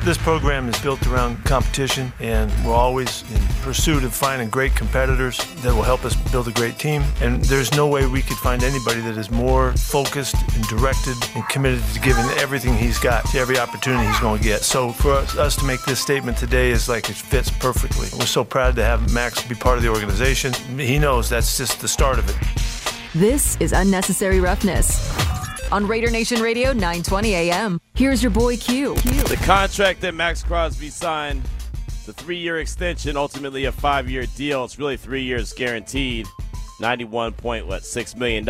This program is built around competition, and we're always in pursuit of finding great competitors that will help us build a great team. And there's no way we could find anybody that is more focused and directed and committed to giving everything he's got to every opportunity he's going to get. So for us to make this statement today is like it fits perfectly. We're so proud to have Max be part of the organization. He knows that's just the start of it. This is Unnecessary Roughness on Raider Nation Radio 920 AM. Here's your boy Q. The contract that Max Crosby signed, the 3-year extension, ultimately a 5-year deal. It's really 3 years guaranteed, $91.6 million.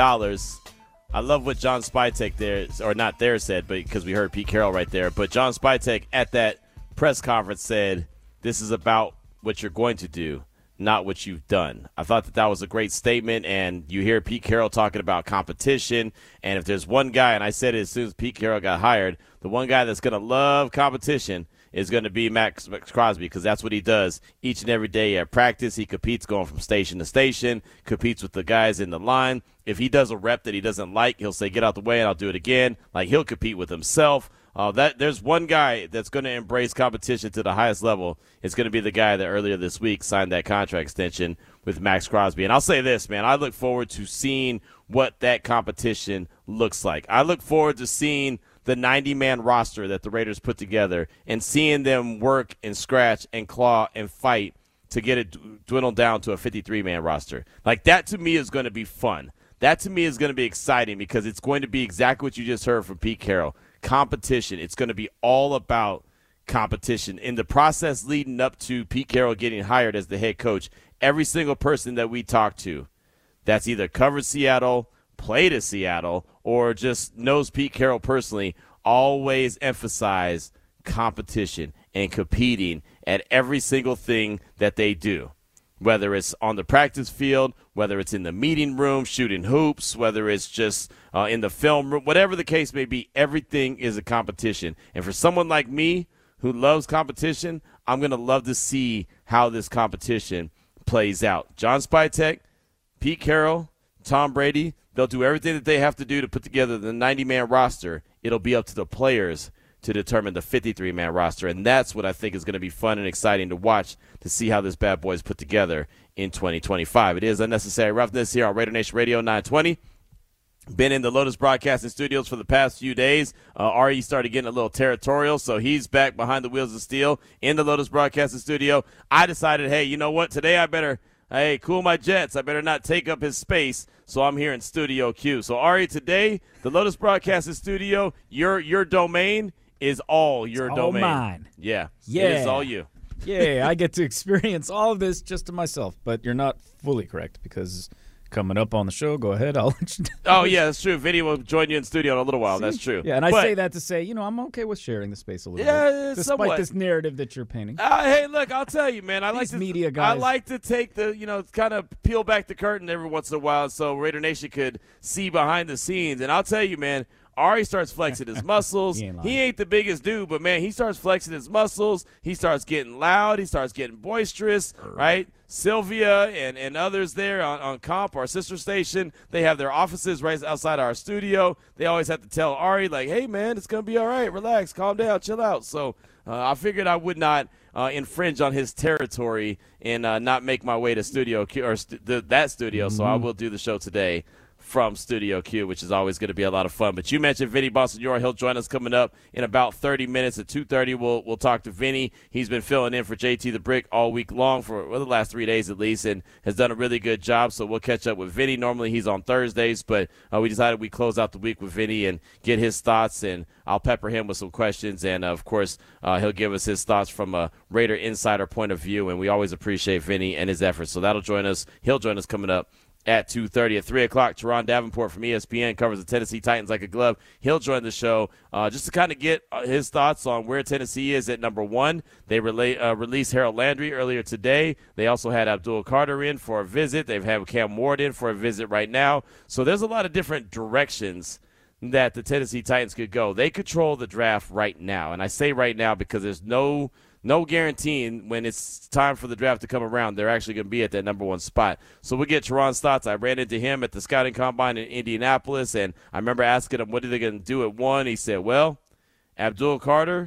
I love what John Spytek there, or not there, said, but because we heard Pete Carroll right there. But John Spytek at that press conference said, this is about what you're going to do, not what you've done. I thought that was a great statement, and you hear Pete Carroll talking about competition, and if there's one guy, and I said it as soon as Pete Carroll got hired, the one guy that's going to love competition is going to be Max Crosby, because that's what he does each and every day at practice. He competes going from station to station, competes with the guys in the line. If he does a rep that he doesn't like, he'll say, get out the way and I'll do it again. Like, he'll compete with himself. There's one guy that's going to embrace competition to the highest level. It's going to be the guy that earlier this week signed that contract extension with Max Crosby. And I'll say this, man, I look forward to seeing what that competition looks like. I look forward to seeing the 90-man roster that the Raiders put together and seeing them work and scratch and claw and fight to get it dwindled down to a 53-man roster. Like, that to me is going to be fun. That to me is going to be exciting because it's going to be exactly what you just heard from Pete Carroll. Competition. It's going to be all about competition. In the process leading up to Pete Carroll getting hired as the head coach, every single person that we talked to that's either covered Seattle, played at Seattle, or just knows Pete Carroll personally always emphasize competition and competing at every single thing that they do. Whether it's on the practice field, whether it's in the meeting room, shooting hoops, whether it's just in the film room, whatever the case may be, everything is a competition. And for someone like me who loves competition, I'm going to love to see how this competition plays out. John Spytek, Pete Carroll, Tom Brady, they'll do everything that they have to do to put together the 90-man roster. It'll be up to the players to determine the 53-man roster, and that's what I think is going to be fun and exciting to watch to see how this bad boy is put together in 2025. It is Unnecessary Roughness here on Raider Nation Radio 920. Been in the Lotus Broadcasting Studios for the past few days. Ari started getting a little territorial, so he's back behind the wheels of steel in the Lotus Broadcasting Studio. I decided, hey, you know what? Today I better cool my jets. I better not take up his space, so I'm here in Studio Q. So, Ari, today, the Lotus Broadcasting Studio, your domain is all your domain. All mine. Yeah. Yeah. It is all you. Yeah, I get to experience all of this just to myself, but you're not fully correct because coming up on the show, go ahead, I'll let you know. Oh, yeah, that's true. Vinny will join you in studio in a little while. See? That's true. Yeah, and I say that to say, I'm okay with sharing the space a little bit. Despite somewhat. this narrative that you're painting. Hey, look, I'll tell you, man. I like media guys. I like to take the, kind of peel back the curtain every once in a while so Raider Nation could see behind the scenes. And I'll tell you, man, Ari starts flexing his muscles. He ain't the biggest dude, but, man, he starts flexing his muscles. He starts getting loud. He starts getting boisterous, right? Sylvia and others there on Comp, our sister station, they have their offices right outside our studio. They always have to tell Ari, like, hey, man, it's going to be all right. Relax, calm down, chill out. So I figured I would not infringe on his territory and not make my way to Studio Q, or that studio, so I will do the show today from Studio Q, which is always going to be a lot of fun. But you mentioned Vinny Bonsignore. He'll join us coming up in about 30 minutes. At 2:30, we'll talk to Vinny. He's been filling in for JT the Brick all week long for the last 3 days at least, and has done a really good job. So we'll catch up with Vinny. Normally he's on Thursdays, but we decided we'd close out the week with Vinny and get his thoughts, and I'll pepper him with some questions. And, of course, he'll give us his thoughts from a Raider insider point of view, and we always appreciate Vinny and his efforts. So that'll join us. He'll join us coming up at 2:30. At 3 o'clock, Teron Davenport from ESPN covers the Tennessee Titans like a glove. He'll join the show just to kind of get his thoughts on where Tennessee is at number one. They released Harold Landry earlier today. They also had Abdul Carter in for a visit. They've had Cam Ward in for a visit right now. So there's a lot of different directions that the Tennessee Titans could go. They control the draft right now, and I say right now because there's no guaranteeing when it's time for the draft to come around they're actually going to be at that number one spot. So we'll get Teron's thoughts. I ran into him at the scouting combine in Indianapolis, and I remember asking him what are they going to do at one. He said, well, Abdul Carter,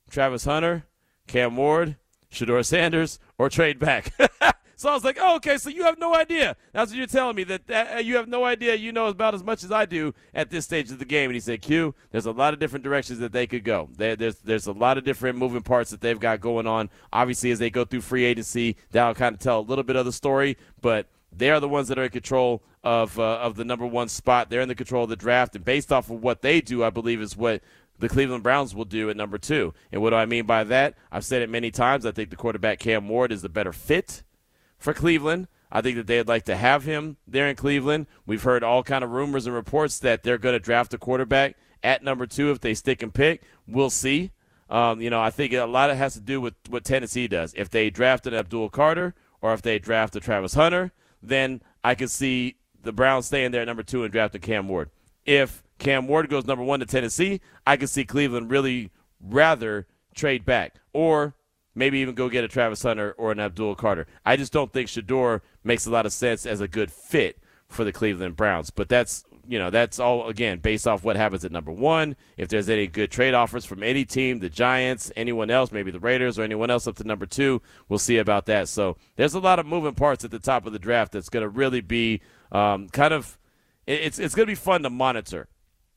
Travis Hunter, Cam Ward, Shedeur Sanders, or trade back. So I was like, oh, okay, so you have no idea. That's what you're telling me, that you have no idea. You know about as much as I do at this stage of the game. And he said, Q, there's a lot of different directions that they could go. There's a lot of different moving parts that they've got going on. Obviously, as they go through free agency, that'll kind of tell a little bit of the story. But they are the ones that are in control of the number one spot. They're in the control of the draft. And based off of what they do, I believe is what the Cleveland Browns will do at number 2. And what do I mean by that? I've said it many times. I think the quarterback Cam Ward is the better fit for Cleveland. I think that they'd like to have him there in Cleveland. We've heard all kind of rumors and reports that they're going to draft a quarterback at number 2 if they stick and pick. We'll see. I think a lot of it has to do with what Tennessee does. If they draft an Abdul Carter or if they draft a Travis Hunter, then I could see the Browns staying there at number 2 and drafting Cam Ward. If Cam Ward goes number 1 to Tennessee, I could see Cleveland really rather trade back or maybe even go get a Travis Hunter or an Abdul Carter. I just don't think Shedeur makes a lot of sense as a good fit for the Cleveland Browns. But that's all, again, based off what happens at number 1. If there's any good trade offers from any team, the Giants, anyone else, maybe the Raiders or anyone else up to number 2, we'll see about that. So there's a lot of moving parts at the top of the draft that's going to really be it's going to be fun to monitor.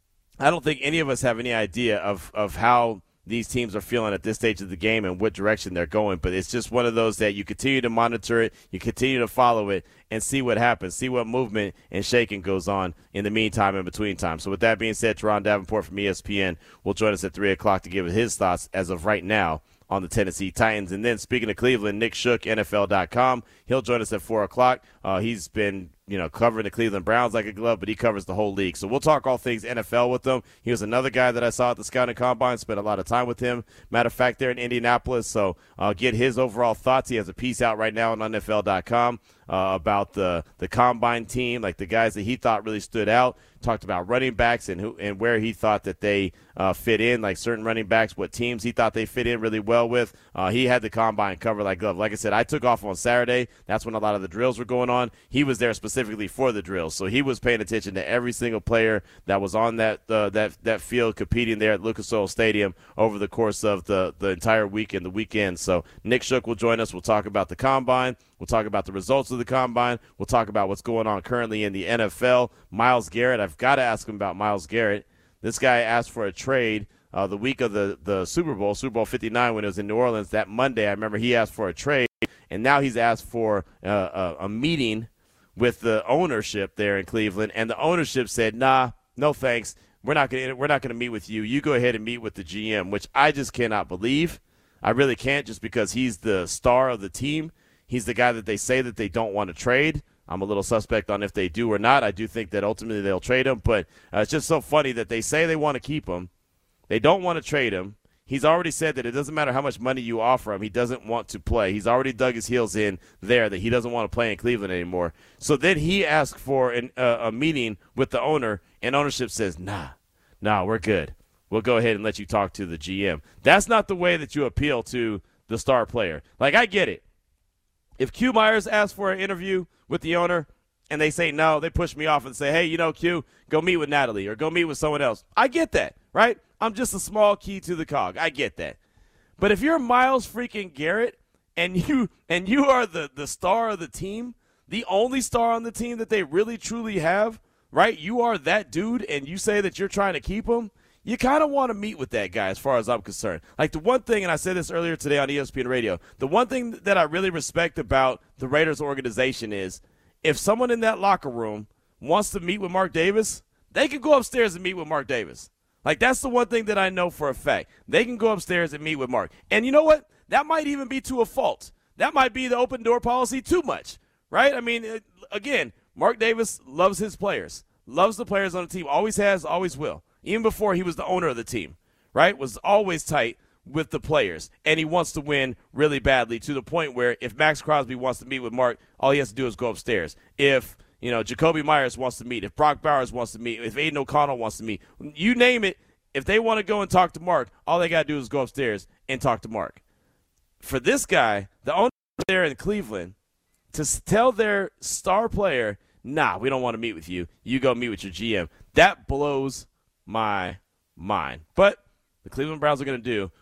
I don't think any of us have any idea of how these teams are feeling at this stage of the game and what direction they're going. But it's just one of those that you continue to monitor it, you continue to follow it, and see what happens, see what movement and shaking goes on in the meantime and between time. So with that being said, Teron Davenport from ESPN will join us at 3 o'clock to give his thoughts as of right now on the Tennessee Titans. And then speaking of Cleveland, Nick Shook, NFL.com, he'll join us at 4 o'clock. He's been covering the Cleveland Browns like a glove, but he covers the whole league. So we'll talk all things NFL with him. He was another guy that I saw at the Scouting Combine, spent a lot of time with him. Matter of fact, they're in Indianapolis, so I'll get his overall thoughts. He has a piece out right now on NFL.com about the Combine team, like the guys that he thought really stood out. Talked about running backs and where he thought that they fit in, like certain running backs, what teams he thought they fit in really well with. He had the Combine covered like glove. Like I said, I took off on Saturday. That's when a lot of the drills were going on. He was there specifically for the drills, so he was paying attention to every single player that was on that field competing there at Lucas Oil Stadium over the course of the entire week and the weekend. So Nick Shook will join us. We'll talk about the Combine. We'll talk about the results of the Combine. We'll talk about what's going on currently in the NFL. Myles Garrett, I've got to ask him about Myles Garrett. This guy asked for a trade the week of the Super Bowl 59, when it was in New Orleans. That Monday, I remember he asked for a trade, and now he's asked for a meeting with the ownership there in Cleveland, and the ownership said, nah, no thanks. We're not going to meet with you. You go ahead and meet with the GM, which I just cannot believe. I really can't, just because he's the star of the team. He's the guy that they say that they don't want to trade. I'm a little suspect on if they do or not. I do think that ultimately they'll trade him, but it's just so funny that they say they want to keep him. They don't want to trade him. He's already said that it doesn't matter how much money you offer him. He doesn't want to play. He's already dug his heels in there that he doesn't want to play in Cleveland anymore. So then he asked for a meeting with the owner, and ownership says, nah, we're good. We'll go ahead and let you talk to the GM. That's not the way that you appeal to the star player. Like, I get it. If Q Myers asks for an interview with the owner and they say no, they push me off and say, hey, Q, go meet with Natalie or go meet with someone else. I get that, right? I'm just a small key to the cog. I get that. But if you're Myles freaking Garrett and you are the star of the team, the only star on the team that they really truly have, right? You are that dude and you say that you're trying to keep him. You kind of want to meet with that guy as far as I'm concerned. Like the one thing, and I said this earlier today on ESPN Radio, the one thing that I really respect about the Raiders organization is if someone in that locker room wants to meet with Mark Davis, they can go upstairs and meet with Mark Davis. Like that's the one thing that I know for a fact. They can go upstairs and meet with Mark. And you know what? That might even be to a fault. That might be the open door policy too much, right? I mean, again, Mark Davis loves his players, loves the players on the team, always has, always will. Even before he was the owner of the team, right, was always tight with the players. And he wants to win really badly to the point where if Max Crosby wants to meet with Mark, all he has to do is go upstairs. If, Jacoby Myers wants to meet, if Brock Bowers wants to meet, if Aiden O'Connell wants to meet, you name it, if they want to go and talk to Mark, all they got to do is go upstairs and talk to Mark. For this guy, the owner there in Cleveland, to tell their star player, nah, we don't want to meet with you. You go meet with your GM. That blows my mind. But the Cleveland Browns are going to do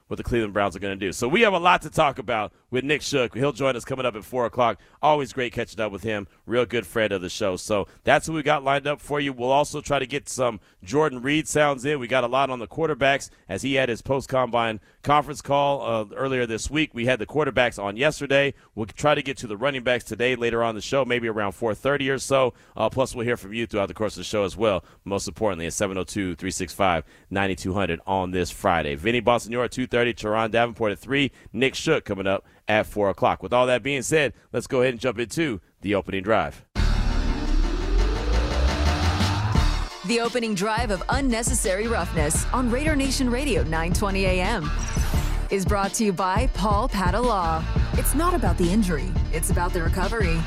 what the Cleveland Browns are going to do. So we have a lot to talk about with Nick Shook. He'll join us coming up at 4 o'clock. Always great catching up with him. Real good friend of the show. So that's what we got lined up for you. We'll also try to get some Jordan Reed sounds in. We got a lot on the quarterbacks as he had his post-combine conference call earlier this week. We had the quarterbacks on yesterday. We'll try to get to the running backs today later on the show, maybe around 4:30 or so. Plus, we'll hear from you throughout the course of the show as well. Most importantly, at 702-365-9200 on this Friday. Vinny Bonsignore at 2:30, Teron Davenport at 3, Nick Shook coming up at 4 o'clock. With all that being said, let's go ahead and jump into the opening drive. The opening drive of Unnecessary Roughness on Raider Nation Radio 920 AM is brought to you by Paul Patta Law. It's not about the injury, it's about the recovery.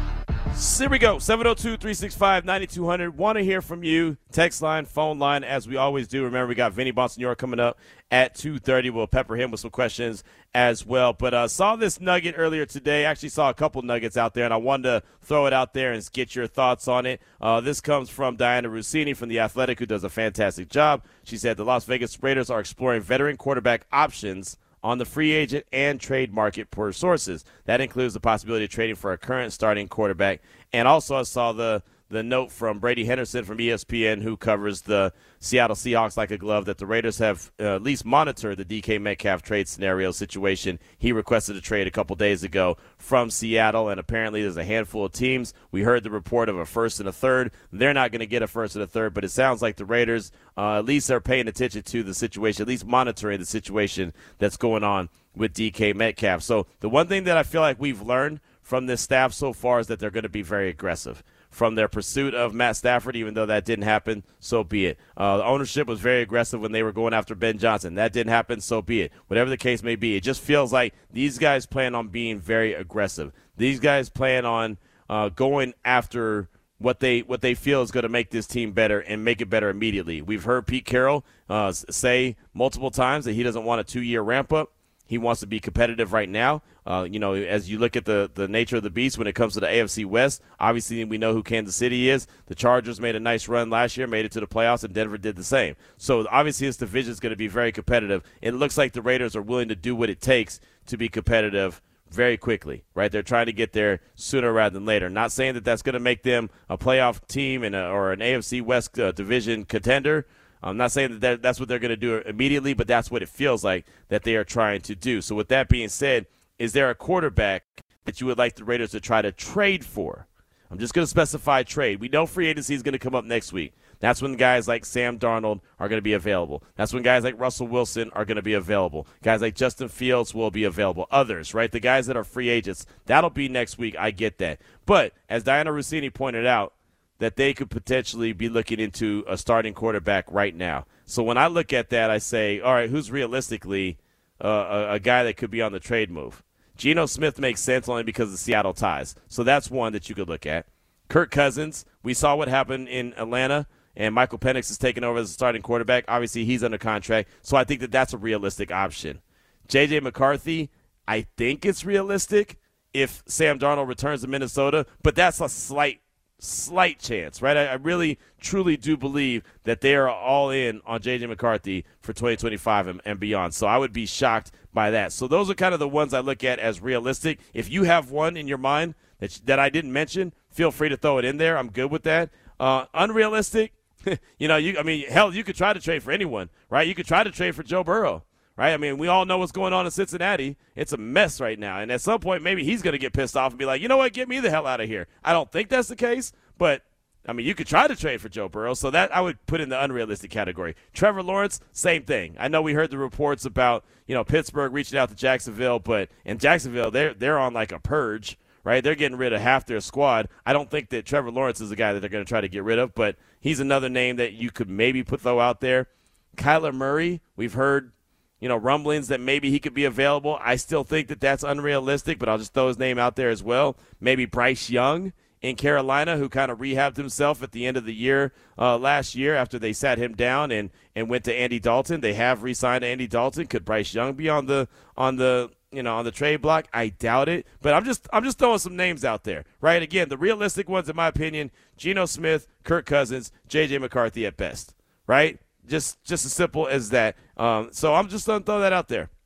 Here we go, 702-365-9200. Want to hear from you. Text line, phone line, as we always do. Remember, we got Vinny Bonsignore coming up at 2:30. We'll pepper him with some questions as well. But saw this nugget earlier today. Actually saw a couple nuggets out there, and I wanted to throw it out there and get your thoughts on it. This comes from Diana Rossini from The Athletic, who does a fantastic job. She said the Las Vegas Raiders are exploring veteran quarterback options on the free agent and trade market per sources. That includes the possibility of trading for a current starting quarterback. And also I saw the note from Brady Henderson from ESPN, who covers the Seattle Seahawks like a glove, that the Raiders have at least monitored the DK Metcalf trade scenario situation. He requested a trade a couple days ago from Seattle, and apparently there's a handful of teams. We heard the report of a first and a third. They're not going to get a first and a third, but it sounds like the Raiders at least are paying attention to the situation, at least monitoring the situation that's going on with DK Metcalf. So the one thing that I feel like we've learned from this staff so far is that they're going to be very aggressive. From their pursuit of Matt Stafford, even though that didn't happen, so be it. The ownership was very aggressive when they were going after Ben Johnson. That didn't happen, so be it. Whatever the case may be, it just feels like these guys plan on being very aggressive. These guys plan on going after what they feel is going to make this team better and make it better immediately. We've heard Pete Carroll say multiple times that he doesn't want a 2-year ramp-up. He wants to be competitive right now. As you look at the nature of the beast when it comes to the AFC West, obviously we know who Kansas City is. The Chargers made a nice run last year, made it to the playoffs, and Denver did the same. So obviously this division is going to be very competitive. It looks like the Raiders are willing to do what it takes to be competitive very quickly, right? They're trying to get there sooner rather than later. Not saying that that's going to make them a playoff team or an AFC West division contender. I'm not saying that that's what they're going to do immediately, but that's what it feels like that they are trying to do. So with that being said, is there a quarterback that you would like the Raiders to try to trade for? I'm just going to specify trade. We know free agency is going to come up next week. That's when guys like Sam Darnold are going to be available. That's when guys like Russell Wilson are going to be available. Guys like Justin Fields will be available. Others, right? The guys that are free agents, that'll be next week. I get that. But as Diana Rossini pointed out, that they could potentially be looking into a starting quarterback right now. So when I look at that, I say, all right, who's realistically a guy that could be on the trade move? Geno Smith makes sense only because of Seattle ties. So that's one that you could look at. Kirk Cousins, we saw what happened in Atlanta, and Michael Penix is taking over as a starting quarterback. Obviously, he's under contract, so I think that that's a realistic option. J.J. McCarthy, I think it's realistic if Sam Darnold returns to Minnesota, but that's a slight chance, right? I really, truly do believe that they are all in on J.J. McCarthy for 2025 and beyond. So I would be shocked by that. So those are kind of the ones I look at as realistic. If you have one in your mind that I didn't mention, feel free to throw it in there. I'm good with that. Unrealistic, hell, you could try to trade for anyone, right? You could try to trade for Joe Burrow. Right? I mean, we all know what's going on in Cincinnati. It's a mess right now. And at some point, maybe he's going to get pissed off and be like, you know what, get me the hell out of here. I don't think that's the case, but, I mean, you could try to trade for Joe Burrow. So that I would put in the unrealistic category. Trevor Lawrence, same thing. I know we heard the reports about, Pittsburgh reaching out to Jacksonville, but in Jacksonville, they're on like a purge, right? They're getting rid of half their squad. I don't think that Trevor Lawrence is the guy that they're going to try to get rid of, but he's another name that you could maybe throw out there. Kyler Murray, we've heard, rumblings that maybe he could be available. I still think that that's unrealistic, but I'll just throw his name out there as well. Maybe Bryce Young in Carolina, who kind of rehabbed himself at the end of the year last year after they sat him down and went to Andy Dalton. They have re-signed Andy Dalton. Could Bryce Young be on the trade block? I doubt it. But I'm just throwing some names out there, right? Again, the realistic ones, in my opinion, Geno Smith, Kirk Cousins, J.J. McCarthy at best, right? Just as simple as that. So I'm just going to throw that out there.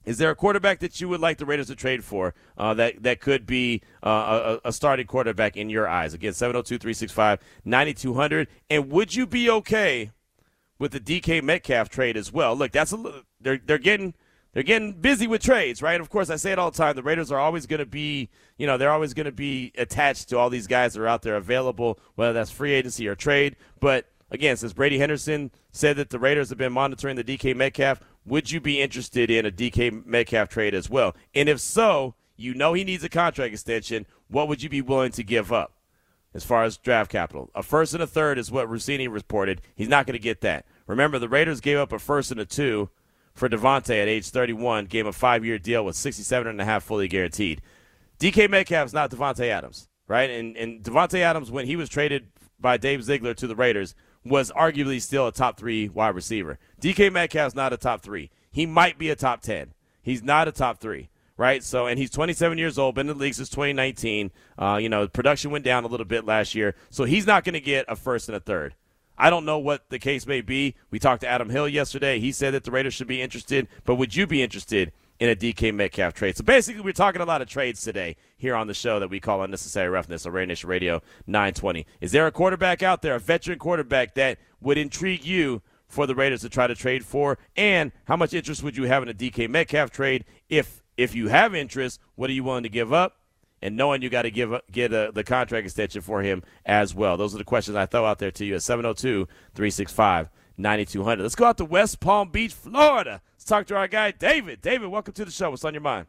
Is there a quarterback that you would like the Raiders to trade for that could be a starting quarterback in your eyes? Again, 702-365-9200. And would you be okay with the DK Metcalf trade as well? Look, they're getting busy with trades, right? Of course, I say it all the time. The Raiders are always going to be, they're always going to be attached to all these guys that are out there available, whether that's free agency or trade. But again, since Brady Henderson said that the Raiders have been monitoring the DK Metcalf, would you be interested in a DK Metcalf trade as well? And if so, he needs a contract extension. What would you be willing to give up as far as draft capital? A first and a third is what Rossini reported. He's not going to get that. Remember, the Raiders gave up a first and a 2 for Devontae at age 31, gave him a 5-year deal with $67.5 fully guaranteed. DK Metcalf's not Devontae Adams, right? And Devontae Adams, when he was traded by Dave Ziegler to the Raiders, was arguably still a top 3 wide receiver. DK Metcalf's not a top 3. He might be a top 10. He's not a top 3, right? So, and he's 27 years old, been in the league since 2019. Production went down a little bit last year, so he's not going to get a first and a third. I don't know what the case may be. We talked to Adam Hill yesterday. He said that the Raiders should be interested, but would you be interested in a DK Metcalf trade? So basically, we're talking a lot of trades today here on the show that we call Unnecessary Roughness on Raider Nation Radio 920. Is there a quarterback out there, a veteran quarterback, that would intrigue you for the Raiders to try to trade for? And how much interest would you have in a DK Metcalf trade? If you have interest, what are you willing to give up? And knowing you got to get the contract extension for him as well. Those are the questions I throw out there to you at 702-365-9200. Let's go out to West Palm Beach, Florida. Let's talk to our guy, David. David, welcome to the show. What's on your mind?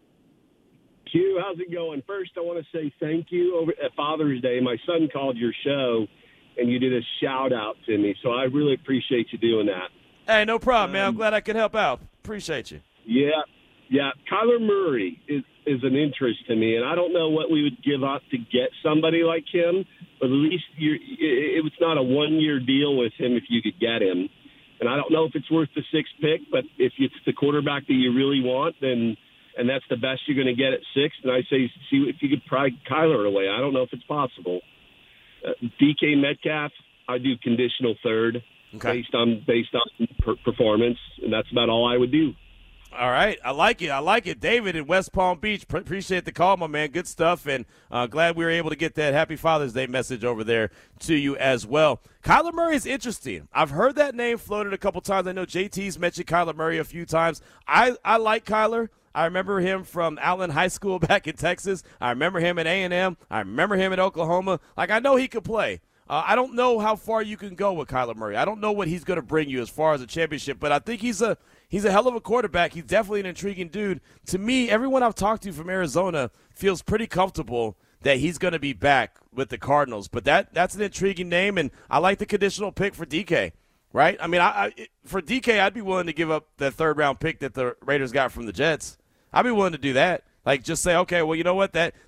Q, how's it going? First, I want to say thank you. Over at Father's Day, my son called your show, and you did a shout-out to me, so I really appreciate you doing that. Hey, no problem, man. I'm glad I could help out. Appreciate you. Yeah. Kyler Murray is an interest to me, and I don't know what we would give up to get somebody like him, but at least it's not a one-year deal with him if you could get him. And I don't know if it's worth the 6th pick, but if it's the quarterback that you really want, and that's the best you're going to get at 6, then I say see if you could pry Kyler away. I don't know if it's possible. DK Metcalf, I do conditional third based on performance, and that's about all I would do. All right. I like it. David in West Palm Beach, appreciate the call, my man. Good stuff, and glad we were able to get that Happy Father's Day message over there to you as well. Kyler Murray is interesting. I've heard that name floated a couple times. I know JT's mentioned Kyler Murray a few times. I like Kyler. I remember him from Allen High School back in Texas. I remember him at A&M. I remember him at Oklahoma. I know he could play. I don't know how far you can go with Kyler Murray. I don't know what he's going to bring you as far as a championship, but I think he's a hell of a quarterback. He's definitely an intriguing dude. To me, everyone I've talked to from Arizona feels pretty comfortable that he's going to be back with the Cardinals. But that's an intriguing name, and I like the conditional pick for DK, right? I mean, for DK, I'd be willing to give up that third-round pick that the Raiders got from the Jets. I'd be willing to do that. Just say, okay, well, you know what, that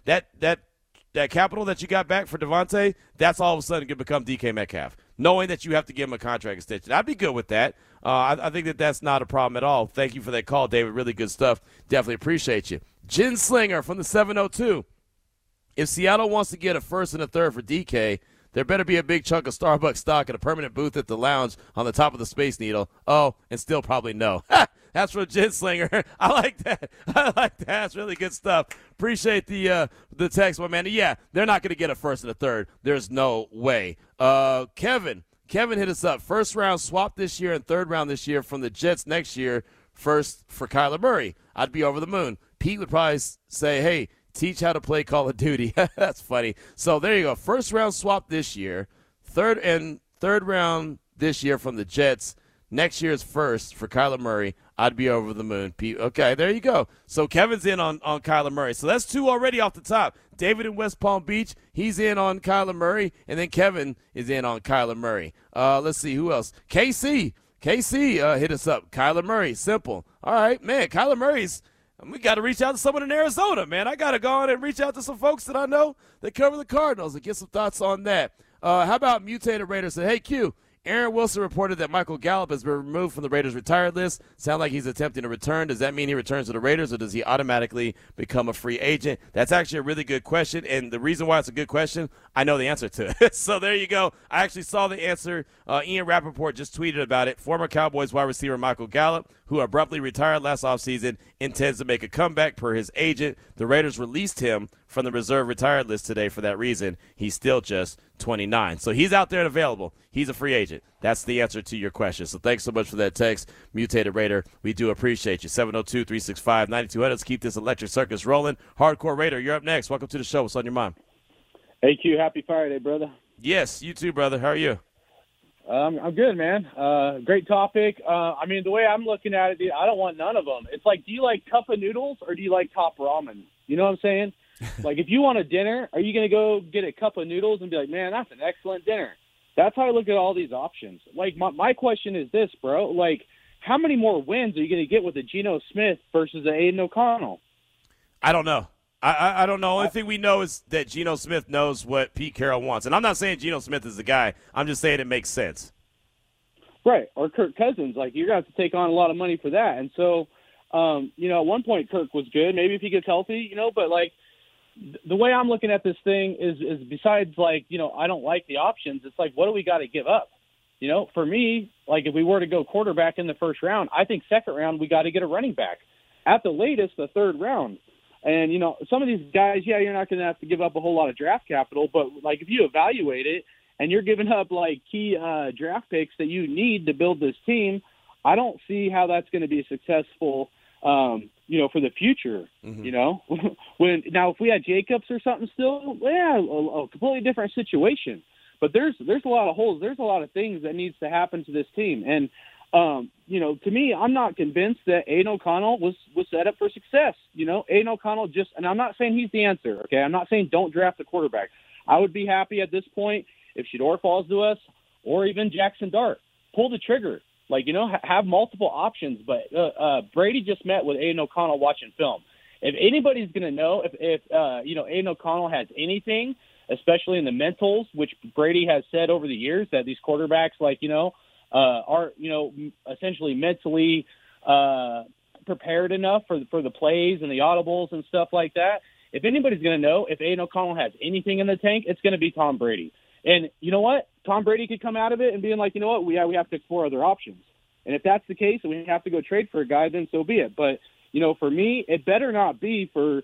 capital that you got back for Devontae, that's all of a sudden going to become DK Metcalf, knowing that you have to give him a contract extension. I'd be good with that. I think that's not a problem at all. Thank you for that call, David. Really good stuff. Definitely appreciate you. Jen Slinger from the 702. If Seattle wants to get a first and a third for DK, there better be a big chunk of Starbucks stock and a permanent booth at the lounge on the top of the Space Needle. Oh, and still probably no. That's from Jen Slinger. I like that. That's really good stuff. Appreciate the text, my man. Yeah, they're not going to get a first and a third. There's no way. Kevin hit us up. First round swap this year and third round this year from the Jets next year. First for Kyler Murray. I'd be over the moon. Pete would probably say, hey, teach how to play Call of Duty. That's funny. So there you go. First round swap this year. Third round this year from the Jets. Next year's first for Kyler Murray. I'd be over the moon. Okay, there you go. So Kevin's in on Kyler Murray. So that's 2 already off the top. David in West Palm Beach, he's in on Kyler Murray, and then Kevin is in on Kyler Murray. Let's see, who else? KC hit us up. Kyler Murray, simple. All right, man, Kyler Murray's – we got to reach out to someone in Arizona, man. I got to go on and reach out to some folks that I know that cover the Cardinals and get some thoughts on that. How about Mutated Raider said, hey, Q, Aaron Wilson reported that Michael Gallup has been removed from the Raiders retired list. Sound like he's attempting to return. Does that mean he returns to the Raiders, or does he automatically become a free agent? That's actually a really good question, and the reason why it's a good question, I know the answer to it. So there you go. I actually saw the answer. Ian Rappaport just tweeted about it. Former Cowboys wide receiver Michael Gallup, who abruptly retired last offseason, intends to make a comeback per his agent. The Raiders released him from the reserve retired list today for that reason. He's still just 29. So he's out there and available. He's a free agent. That's the answer to your question. So thanks so much for that text, Mutated Raider. We do appreciate you. 702-365-9200. Let's keep this electric circus rolling. Hardcore Raider, you're up next. Welcome to the show. What's on your mind? Hey, Q. Happy Friday, brother. Yes, you too, brother. How are you? I'm good, man. Great topic. I mean, the way I'm looking at it, I don't want none of them. It's like, do you like cup of noodles or do you like top ramen? You know what I'm saying? Like, if you want a dinner, are you going to go get a cup of noodles and be like, man, that's an excellent dinner? That's how I look at all these options. Like, my question is this, bro. Like, how many more wins are you going to get with a Geno Smith versus an Aiden O'Connell? I don't know. I don't know. Only thing we know is that Geno Smith knows what Pete Carroll wants. And I'm not saying Geno Smith is the guy. I'm just saying it makes sense. Right. Or Kirk Cousins. Like, you're going to have to take on a lot of money for that. And so, at one point Kirk was good. Maybe if he gets healthy, but, like, the way I'm looking at this thing is besides, like, I don't like the options. It's like, what do we got to give up? For me, like, if we were to go quarterback in the first round, I think second round we got to get a running back. At the latest, the third round. And, some of these guys, you're not going to have to give up a whole lot of draft capital. But, like, if you evaluate it and you're giving up, like, key draft picks that you need to build this team, I don't see how that's going to be successful for the future, Now, if we had Jacobs or something still, a completely different situation. But there's a lot of holes. There's a lot of things that needs to happen to this team. And, to me, I'm not convinced that Aiden O'Connell was set up for success. Aiden O'Connell and I'm not saying he's the answer, okay? I'm not saying don't draft a quarterback. I would be happy at this point if Shedeur falls to us or even Jackson Dart. Pull the trigger. Like, have multiple options. But Brady just met with Aiden O'Connell watching film. If anybody's going to know if Aiden O'Connell has anything, especially in the mentals, which Brady has said over the years that these quarterbacks, like, are, essentially mentally prepared enough for the plays and the audibles and stuff like that. If anybody's going to know if Aiden O'Connell has anything in the tank, it's going to be Tom Brady. And you know what? Tom Brady could come out of it and being like, we have to explore other options. And if that's the case and we have to go trade for a guy, then so be it. But, for me, it better not be for,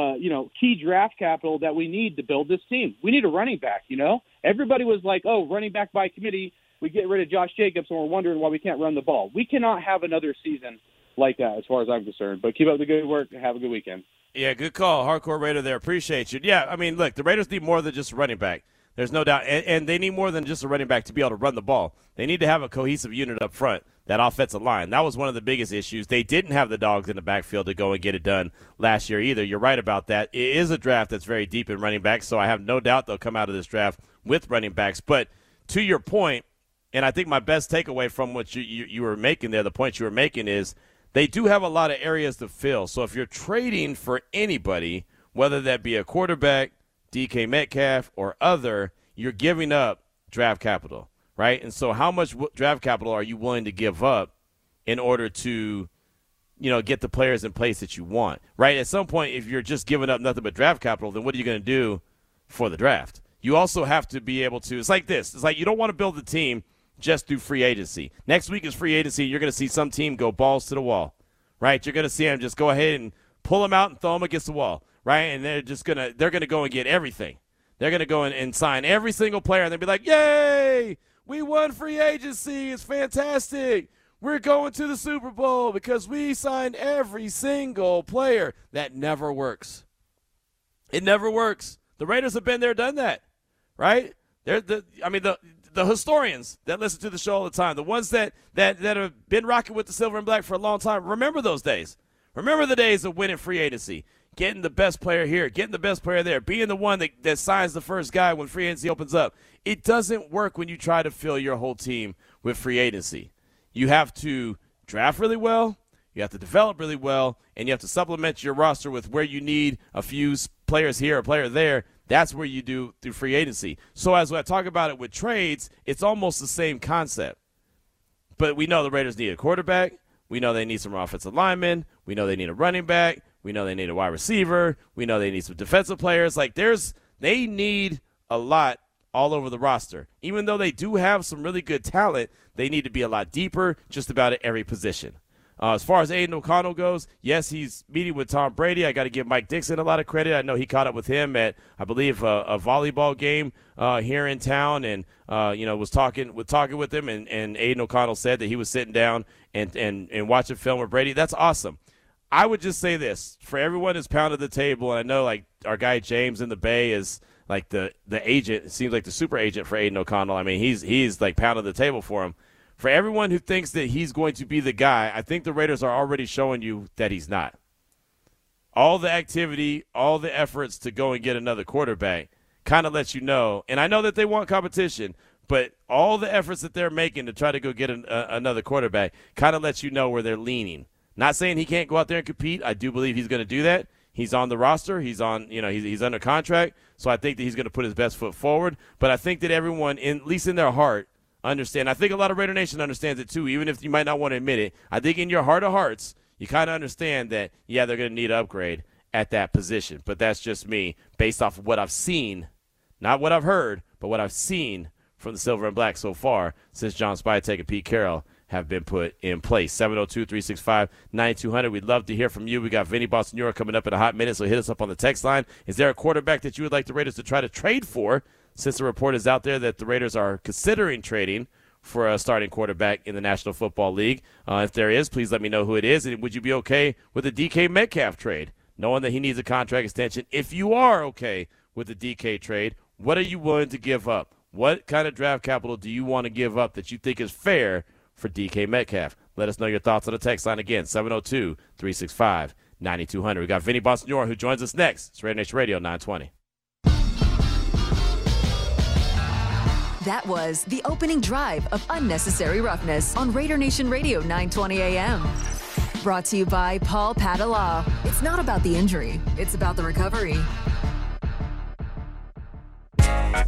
key draft capital that we need to build this team. We need a running back, Everybody was like, running back by committee. We get rid of Josh Jacobs and we're wondering why we can't run the ball. We cannot have another season like that as far as I'm concerned. But keep up the good work and have a good weekend. Yeah, good call. Hardcore Raider there. Appreciate you. Yeah, I mean, look, the Raiders need more than just a running back. There's no doubt. And they need more than just a running back to be able to run the ball. They need to have a cohesive unit up front, that offensive line. That was one of the biggest issues. They didn't have the dogs in the backfield to go and get it done last year either. You're right about that. It is a draft that's very deep in running backs, so I have no doubt they'll come out of this draft with running backs. But to your point, and I think my best takeaway from what you were making there, the point you were making is they do have a lot of areas to fill. So if you're trading for anybody, whether that be a quarterback, DK Metcalf, or other, you're giving up draft capital, right? And so how much draft capital are you willing to give up in order to, get the players in place that you want, right? At some point, if you're just giving up nothing but draft capital, then what are you going to do for the draft? You also have to be able to – it's like this. It's like you don't want to build a team just through free agency. Next week is free agency. You're going to see some team go balls to the wall, right? You're going to see them just go ahead and pull them out and throw them against the wall, right? And they're going to go and get everything. They're going to go in and sign every single player, and they'll be like, yay, we won free agency. It's fantastic. We're going to the Super Bowl because we signed every single player. That never works. It never works. The Raiders have been there, done that, right? The historians that listen to the show all the time, the ones that have been rocking with the silver and black for a long time, remember those days. Remember the days of winning free agency. Getting the best player here, getting the best player there, being the one that signs the first guy when free agency opens up. It doesn't work when you try to fill your whole team with free agency. You have to draft really well, you have to develop really well, and you have to supplement your roster with where you need a few players here, a player there. That's where you do through free agency. So as I talk about it with trades, it's almost the same concept. But we know the Raiders need a quarterback. We know they need some offensive linemen. We know they need a running back. We know they need a wide receiver. We know they need some defensive players. Like they need a lot all over the roster. Even though they do have some really good talent, they need to be a lot deeper just about at every position. As far as Aiden O'Connell goes, yes, he's meeting with Tom Brady. I got to give Mike Dixon a lot of credit. I know he caught up with him at, I believe, a volleyball game here in town, and was talking with him. And Aiden O'Connell said that he was sitting down and watching film with Brady. That's awesome. I would just say this for everyone who's pounded the table, and I know like our guy James in the Bay is like the agent. It seems like the super agent for Aiden O'Connell. I mean, he's like pounding the table for him. For everyone who thinks that he's going to be the guy, I think the Raiders are already showing you that he's not. All the activity, all the efforts to go and get another quarterback kind of lets you know, and I know that they want competition, but all the efforts that they're making to try to go get another quarterback kind of lets you know where they're leaning. Not saying he can't go out there and compete. I do believe he's going to do that. He's on the roster. He's on, he's under contract, so I think that he's going to put his best foot forward. But I think that everyone, at least in their heart, understand. I think a lot of Raider Nation understands it too, even if you might not want to admit it. I think in your heart of hearts, you kind of understand that, yeah, they're going to need an upgrade at that position. But that's just me based off of what I've seen, not what I've heard, but what I've seen from the Silver and Black so far since John Spytek and Pete Carroll have been put in place. 702-365-9200. We'd love to hear from you. We got Vinny Bonsignore coming up in a hot minute, so hit us up on the text line. Is there a quarterback that you would like the Raiders to try to trade for? Since the report is out there that the Raiders are considering trading for a starting quarterback in the National Football League. If there is, please let me know who it is. And would you be okay with a DK Metcalf trade, knowing that he needs a contract extension? If you are okay with the DK trade, what are you willing to give up? What kind of draft capital do you want to give up that you think is fair for DK Metcalf? Let us know your thoughts on the text line again, 702-365-9200. We got Vinny Bonsignore who joins us next. It's Raider Nation Radio 920. That was the opening drive of Unnecessary Roughness on Raider Nation Radio 920 AM. Brought to you by Paul Padala. It's not about the injury, it's about the recovery. I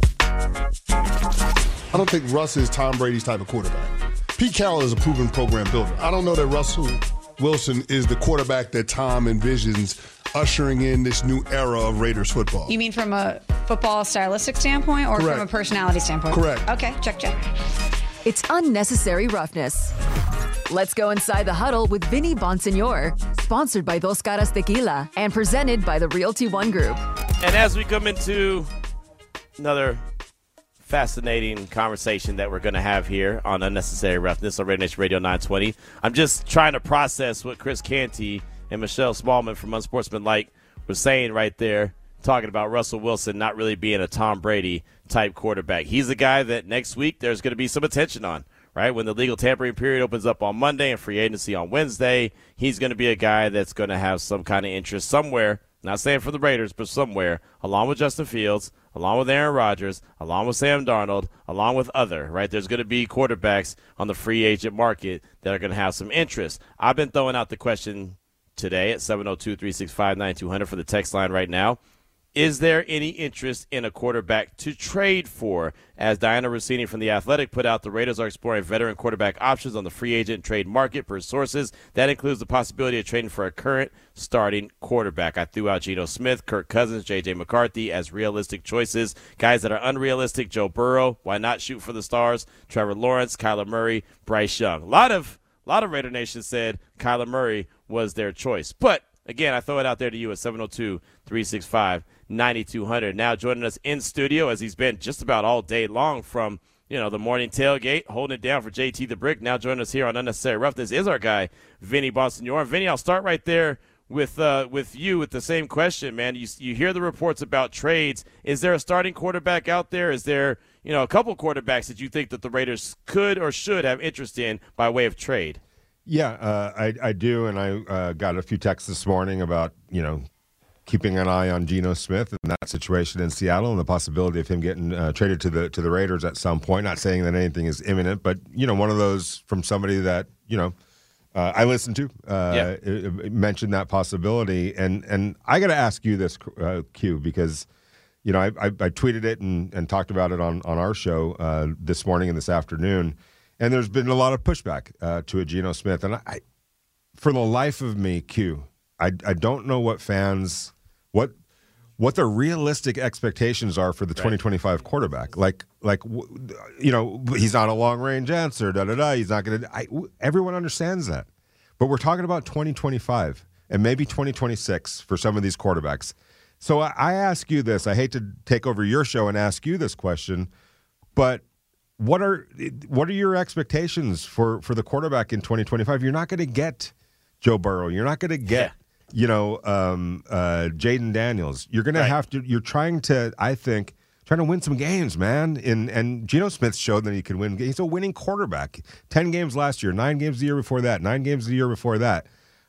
don't think Russ is Tom Brady's type of quarterback. Pete Carroll is a proven program builder. I don't know that Russell Wilson is the quarterback that Tom envisions ushering in this new era of Raiders football. You mean from a football stylistic standpoint or Correct. from a personality standpoint? Correct. Okay, check. It's Unnecessary Roughness. Let's go inside the huddle with Vinny Bonsignore, sponsored by Dos Caras Tequila and presented by the Realty One Group. And as we come into another fascinating conversation that we're going to have here on Unnecessary Roughness on Raider Nation Radio 920, I'm just trying to process what Chris Canty and Michelle Smallman from Unsportsmanlike was saying right there, talking about Russell Wilson not really being a Tom Brady type quarterback. He's a guy that next week there's going to be some attention on, right? When the legal tampering period opens up on Monday and free agency on Wednesday, he's going to be a guy that's going to have some kind of interest somewhere, not saying for the Raiders, but somewhere, along with Justin Fields, along with Aaron Rodgers, along with Sam Darnold, along with other, right? There's going to be quarterbacks on the free agent market that are going to have some interest. I've been throwing out the question today at 702-365-9200 for the text line right now. Is there any interest in a quarterback to trade for? As Diana Rossini from The Athletic put out, the Raiders are exploring veteran quarterback options on the free agent trade market per sources. That includes the possibility of trading for a current starting quarterback. I threw out Geno Smith, Kirk Cousins, J.J. McCarthy as realistic choices. Guys that are unrealistic, Joe Burrow, why not shoot for the stars? Trevor Lawrence, Kyler Murray, Bryce Young. A lot of Raider Nation said Kyler Murray was their choice. But, again, I throw it out there to you at 702-365-9200. Now joining us in studio, as he's been just about all day long from, the morning tailgate, holding it down for JT the Brick. Now joining us here on Unnecessary Roughness is our guy, Vinny Bonsignore. Vinny, I'll start right there with you with the same question, man. You hear the reports about trades. Is there a starting quarterback out there? Is there, a couple quarterbacks that you think that the Raiders could or should have interest in by way of trade? Yeah, I do, and I got a few texts this morning about, keeping an eye on Geno Smith and that situation in Seattle and the possibility of him getting traded to the Raiders at some point. Not saying that anything is imminent, but, one of those from somebody that, I listened to mentioned that possibility. And I got to ask you this, Q, because, you know, I tweeted it and talked about it on our show this morning and this afternoon, and there's been a lot of pushback to a Geno Smith. And I for the life of me, Q, I don't know what fans what the realistic expectations are for the 2025 quarterback. Like you know, he's not a long-range answer, he's not going to – everyone understands that. But we're talking about 2025 and maybe 2026 for some of these quarterbacks. So I ask you this. I hate to take over your show and ask you this question, but what are your expectations for the quarterback in 2025? You're not going to get Joe Burrow. You're not going to get – you know, Jaden Daniels. You're going to have to. You're trying to. I think trying to win some games, man. And Geno Smith showed that he can win. He's a winning quarterback. 10 games last year, 9 games the year before that, 9 games the year before that.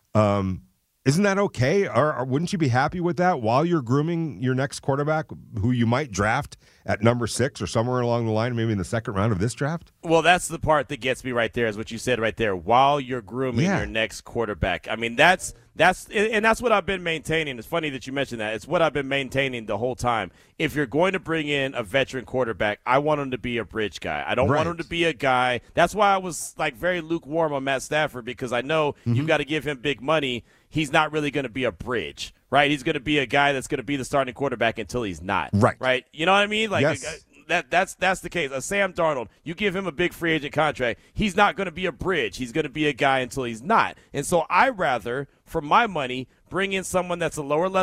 Isn't that okay? Or wouldn't you be happy with that while you're grooming your next quarterback, who you might draft at number 6 or somewhere along the line, maybe in the second round of this draft? Well, that's the part that gets me right there, is what you said right there. While you're grooming your next quarterback, I mean that's what I've been maintaining. It's funny that you mentioned that. It's what I've been maintaining the whole time. If you're going to bring in a veteran quarterback, I want him to be a bridge guy. I don't want him to be a guy. That's why I was like very lukewarm on Matt Stafford, because I know you've got to give him big money. He's not really going to be a bridge, right? He's going to be a guy that's going to be the starting quarterback until he's not. Right? You know what I mean? Like yes. That's the case. Sam Darnold, you give him a big free agent contract, he's not going to be a bridge. He's going to be a guy until he's not. And so I rather, for my money, bring in someone that's a lower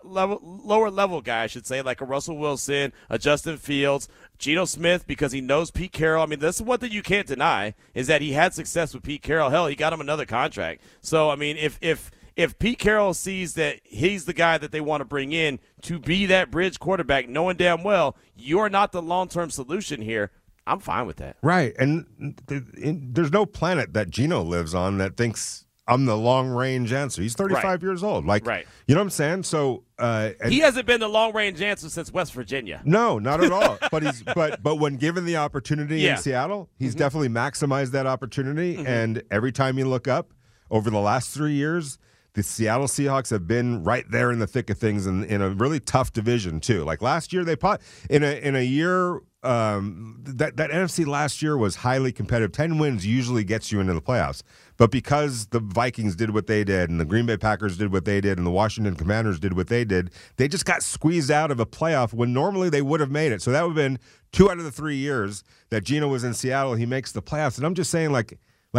level guy, I should say, like a Russell Wilson, a Justin Fields, Geno Smith, because he knows Pete Carroll. I mean, that's one thing you can't deny, is that he had success with Pete Carroll. Hell, he got him another contract. So, I mean, if Pete Carroll sees that he's the guy that they want to bring in to be that bridge quarterback, knowing damn well you're not the long-term solution here, I'm fine with that. Right. And there's no planet that Geno lives on that thinks I'm the long-range answer. He's 35 years old. Like, you know what I'm saying? So he hasn't been the long-range answer since West Virginia. No, not at all. But when given the opportunity in Seattle, he's definitely maximized that opportunity. And every time you look up over the last 3 years, the Seattle Seahawks have been right there in the thick of things in a really tough division too. Like last year, in a year that NFC last year was highly competitive. 10 wins usually gets you into the playoffs, but because the Vikings did what they did, and the Green Bay Packers did what they did, and the Washington Commanders did what they did, they just got squeezed out of a playoff when normally they would have made it. So that would have been 2 out of the 3 years that Geno was in Seattle. He makes the playoffs, and I'm just saying, like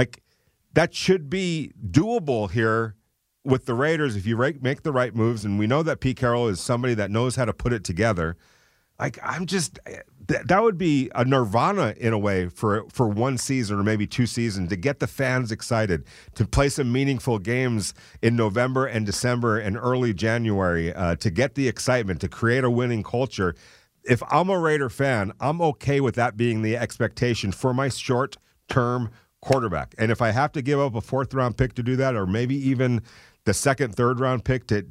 that should be doable here with the Raiders if you make the right moves, and we know that Pete Carroll is somebody that knows how to put it together. Like, that would be a nirvana in a way for one season or maybe 2 seasons to get the fans excited, to play some meaningful games in November and December and early January, to get the excitement, to create a winning culture. If I'm a Raider fan, I'm okay with that being the expectation for my short-term quarterback. And if I have to give up a 4th-round pick to do that, or maybe even the 2nd, 3rd-round pick to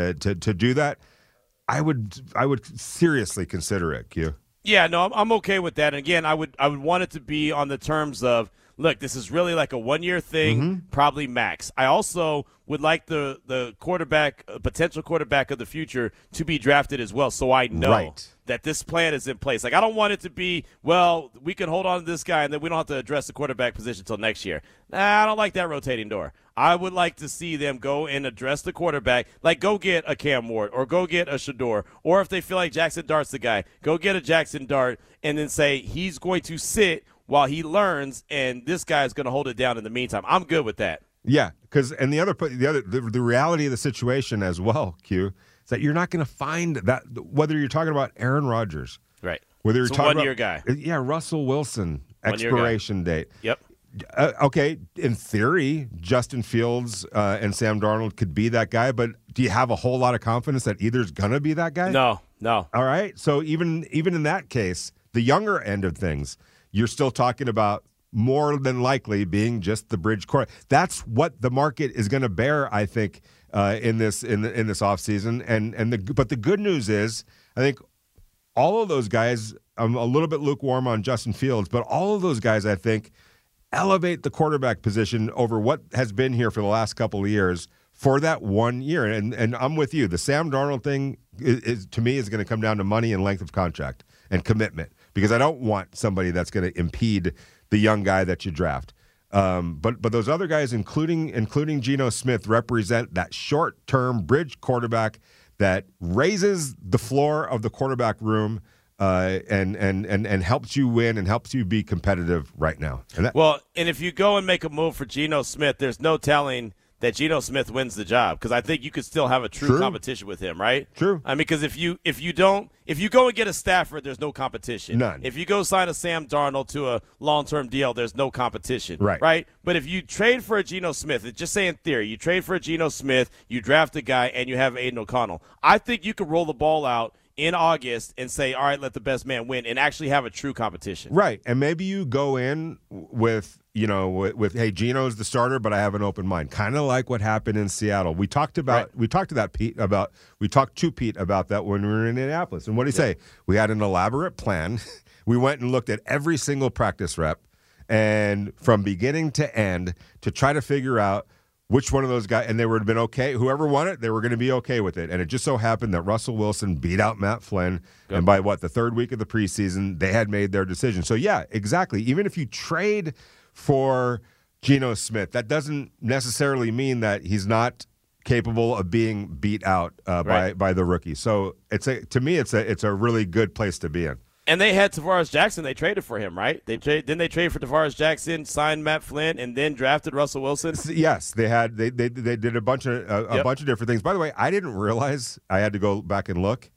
do that, I would seriously consider it, Q. Yeah, no, I'm okay with that. And again, I would want it to be on the terms of, look, this is really like a 1-year thing, probably max. I also would like the quarterback, potential quarterback of the future, to be drafted as well, so I know that this plan is in place. Like, I don't want it to be, well, we can hold on to this guy and then we don't have to address the quarterback position until next year. Nah, I don't like that rotating door. I would like to see them go and address the quarterback, like go get a Cam Ward or go get a Shador, or if they feel like Jackson Dart's the guy, go get a Jackson Dart and then say he's going to sit while he learns, and this guy is going to hold it down in the meantime. I'm good with that. Yeah, because and the reality of the situation as well, Q, is that you're not going to find that, whether you're talking about Aaron Rodgers, right? Whether you're talking 1-year guy, Russell Wilson, expiration date. Yep. Okay, in theory, Justin Fields and Sam Darnold could be that guy, but do you have a whole lot of confidence that either's going to be that guy? No. All right, so even in that case, the younger end of things, you're still talking about more than likely being just the bridge core. That's what the market is going to bear, I think, in this offseason. But the good news is, I think all of those guys, I'm a little bit lukewarm on Justin Fields, but all of those guys, I think, elevate the quarterback position over what has been here for the last couple of years for that 1 year. And I'm with you. The Sam Darnold thing is to me is going to come down to money and length of contract and commitment, because I don't want somebody that's going to impede the young guy that you draft. But those other guys, including Geno Smith, represent that short-term bridge quarterback that raises the floor of the quarterback room and helps you win and helps you be competitive right now. And if you go and make a move for Geno Smith, there's no telling that Geno Smith wins the job, because I think you could still have a true competition with him, right? True. I mean, because if you go and get a Stafford, there's no competition. None. If you go sign a Sam Darnold to a long-term deal, there's no competition. Right. Right? But if you trade for a Geno Smith, just say in theory, you trade for a Geno Smith, you draft a guy, and you have Aiden O'Connell, I think you could roll the ball out in August and say, all right, let the best man win, and actually have a true competition. Right. And maybe you go in with hey, Geno's the starter, but I have an open mind. Kind of like what happened in Seattle. We talked to Pete about that when we were in Indianapolis. And what did he say? We had an elaborate plan. We went and looked at every single practice rep, and from beginning to end, to try to figure out which one of those guys, and they would have been okay. Whoever won it, they were going to be okay with it. And it just so happened that Russell Wilson beat out Matt Flynn. Yep. And by the third week of the preseason, they had made their decision. So, yeah, exactly. Even if you trade for Geno Smith, that doesn't necessarily mean that he's not capable of being beat out by the rookie. So, to me, it's a really good place to be in. And they had Tavares Jackson. They traded for him, right? Didn't they trade for Tavares Jackson, signed Matt Flynn, and then drafted Russell Wilson? Yes, they had. They did a bunch of different things. By the way, I didn't realize. I had to go back and look.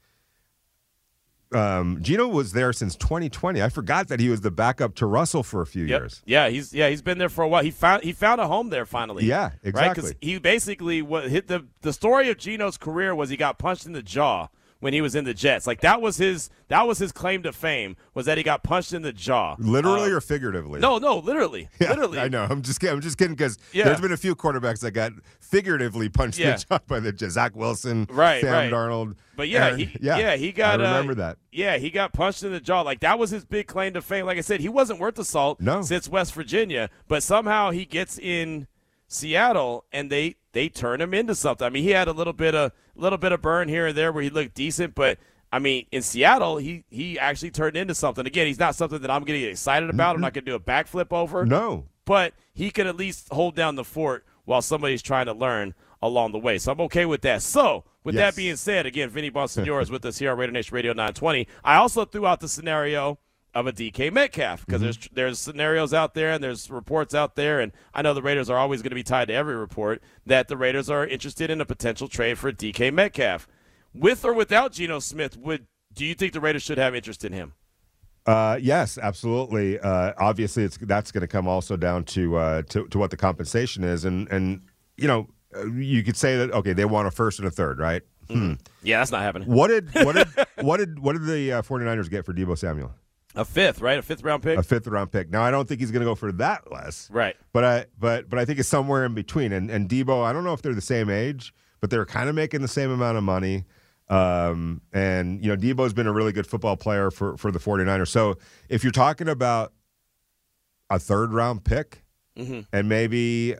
Geno was there since 2020. I forgot that he was the backup to Russell for a few years. Yeah, he's been there for a while. He found a home there finally. Yeah, exactly. Right, because he basically the story of Geno's career was he got punched in the jaw when he was in the Jets. Like that was his claim to fame, was that he got punched in the jaw. Literally or figuratively? No, literally. Yeah, literally. I know. I'm just kidding because there's been a few quarterbacks that got figuratively punched in the jaw by the Zach Wilson, Sam Darnold. But he got. I remember that. Yeah, he got punched in the jaw. Like that was his big claim to fame. Like I said, he wasn't worth the salt since West Virginia, but somehow he gets in Seattle and they turn him into something. I mean, he had a little bit of burn here and there where he looked decent, but I mean, in Seattle, he actually turned into something. Again, he's not something that I'm going to get excited about. I'm not going to do a backflip over. No. But he can at least hold down the fort while somebody's trying to learn along the way. So I'm okay with that. So with that being said, again, Vinny Bonsignore is with us here on Raider Nation Radio 920. I also threw out the scenario of a DK Metcalf, because there's scenarios out there and there's reports out there, and I know the Raiders are always going to be tied to every report that the Raiders are interested in a potential trade for DK Metcalf. With or without Geno Smith, do you think the Raiders should have interest in him? Yes, absolutely. Obviously, that's going to come also down to what the compensation is, and you could say that they want a first and a third, right? Yeah, that's not happening. What did the 49ers get for Deebo Samuel? A fifth, right? A fifth-round pick? A fifth-round pick. Now, I don't think he's going to go for that less. Right. But I think it's somewhere in between. And Deebo, I don't know if they're the same age, but they're kind of making the same amount of money. And Deebo's been a really good football player for the 49ers. So if you're talking about a third-round pick and maybe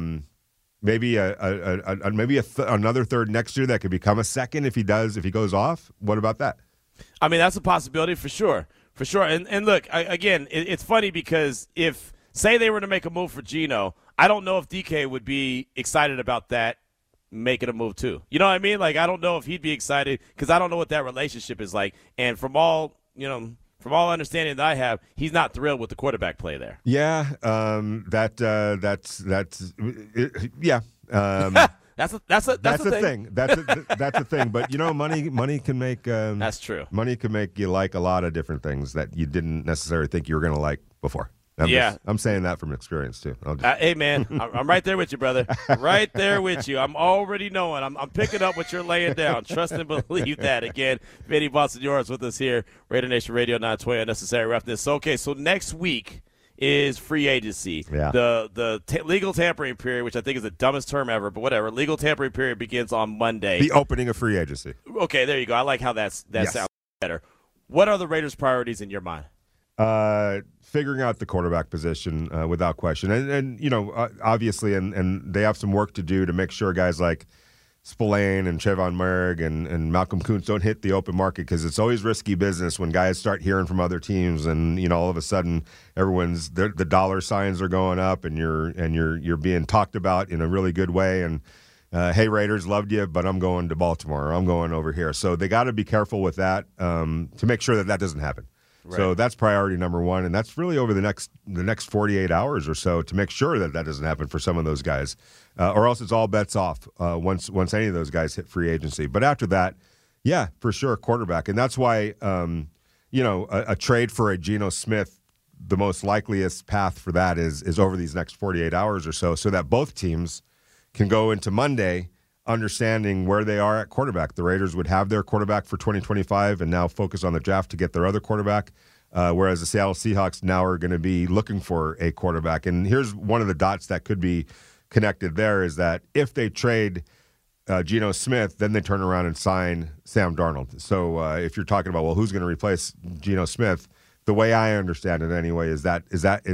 another third next year that could become a second if he goes off, what about that? I mean, that's a possibility for sure. For sure. And look, it's funny because if, say they were to make a move for Geno, I don't know if DK would be excited about that making a move too. You know what I mean? Like, I don't know if he'd be excited because I don't know what that relationship is like. And from all understanding that I have, he's not thrilled with the quarterback play there. Yeah, that's yeah. That's a thing. That's a thing. But money can make. That's true. Money can make you like a lot of different things that you didn't necessarily think you were going to like before. I'm saying that from experience too. Hey man, I'm right there with you, brother. Right there with you. I'm already knowing. I'm picking up what you're laying down. Trust and believe that. Again, Vinny Bonsignore is with us here, Raider Nation Radio 920 Unnecessary Roughness. Okay, so next week is free agency. Yeah. The legal tampering period, which I think is the dumbest term ever, but whatever. Legal tampering period begins on Monday. The opening of free agency. Okay, there you go. I like how that sounds better. What are the Raiders' priorities in your mind? Figuring out the quarterback position without question. And obviously, and they have some work to do to make sure guys like Spillane and Trayvon Merrick and Malcolm Kuntz don't hit the open market, because it's always risky business when guys start hearing from other teams and all of a sudden the dollar signs are going up and you're being talked about in a really good way, and hey, Raiders, loved you, but I'm going to Baltimore, or I'm going over here. So they got to be careful with that to make sure that doesn't happen. Right. So that's priority number one, and that's really over the next 48 hours or so to make sure that doesn't happen for some of those guys, or else it's all bets off once any of those guys hit free agency. But after that, yeah, for sure, quarterback, and that's why a trade for a Geno Smith, the most likeliest path for that is over these next 48 hours or so that both teams can go into Monday understanding where they are at quarterback. The Raiders would have their quarterback for 2025 and now focus on the draft to get their other quarterback, whereas the Seattle Seahawks now are going to be looking for a quarterback. And here's one of the dots that could be connected there is that if they trade Geno Smith, then they turn around and sign Sam Darnold. So if you're talking about, well, who's going to replace Geno Smith, the way I understand it anyway is that